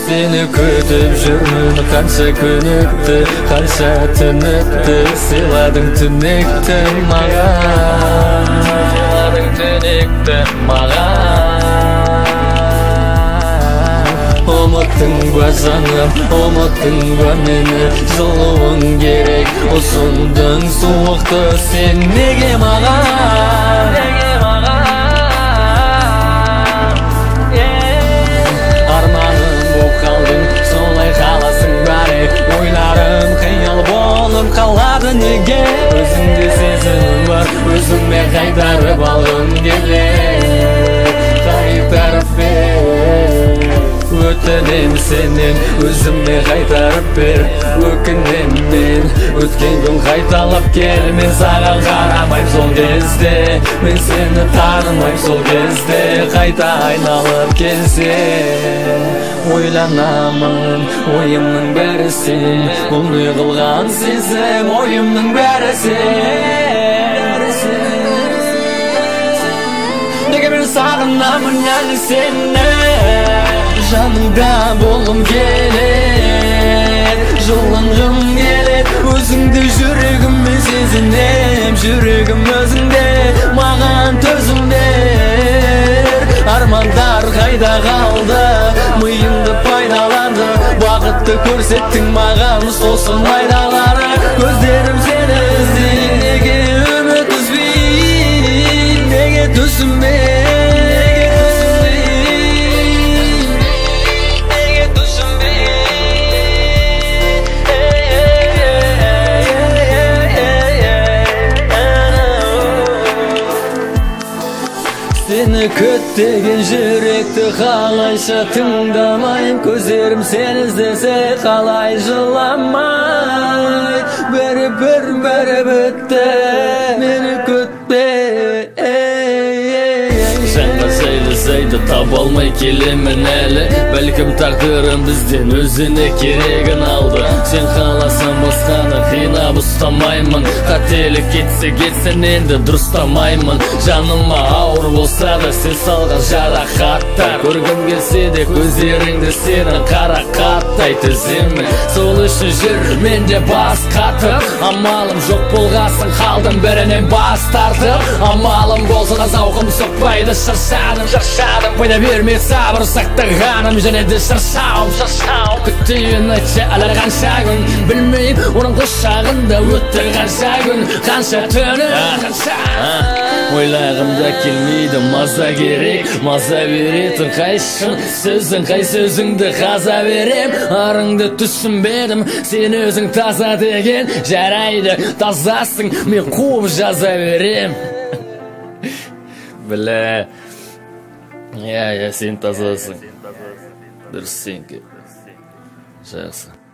Seni kütüp жүрмүн канча күн өттү, канча түн өттү, сыйладың түнөктү мага, сыйладың түнөктү мага. Unuttun ba canım, unuttun ba meni, жылуың керек, ұсындың суықты sen неге маған, неге маған, арманым боп қалдың, солай қаласың бәрі, ойларым қиял болып қалады неге, өзіңде сезімім бар, өзіме қайтарып алғым келеді, қайтарып бер. Өтінем сенен, өзіме қайтарып бер, өкінем мен, өткен күн қайталап кел, мен саған қарамайм сол кезде, мен сені танымайм сол кезде, қайта айналып келсе, ойланамын, ойымның бәрі сен, бұл не қылған сезім, ойымның бәрі сен, неге мен сағынамын әлі сені, жаныңда болғым келет, жылынғым келет, өзіңді жүрегіммен сезінем, жүрегім өзіңде, маған төзім бер. Армандар қайда қалды, миымды пайдаланды, бақытты көрсеттің маған, сосын айдалары, көздерім сені іздейді, неге үміт үзбейді, неге түсінбейді. Seni көттеген жүректі қалайша тыңдамайын, көздерім сен іздесе қалай жыламай, бәрі бітті, мені күтпе. Жаңа жайлы таба алмай келемін әлі, бәлкім тағдырым бізден өзіне керегін алды, сен қаласың басқаны қинап ұстамаймын, қателік кетсе кетсін енді дұрыстамаймын, жаныма ауыр болса да сен салған жарақаттар, көргім келсе де көздеріңді сенің қарақаттай тіземін, сол үшін жүр менде бас қатып, амалым жоқ болғасын қалдым бірінен бас тартып, амалым болса да зауқым соқпайды, шаршадым, пайда берме сабыр сақтағаным, және де шаршауым, күтейін айтшы әлі қанша күн, білмеймін оның құшағында өтті қанша күн, қанша түні, ойлағымда келмейді маза керек, маза беретін қайшын сөзің, қай сөзіңді қаза берем, арыңды түсінбедім, сен өзің таза деген, жарайды тазасың, мен қуып жаза берем. Бля, я сен тазасың, дұрыс сенке, жақсы.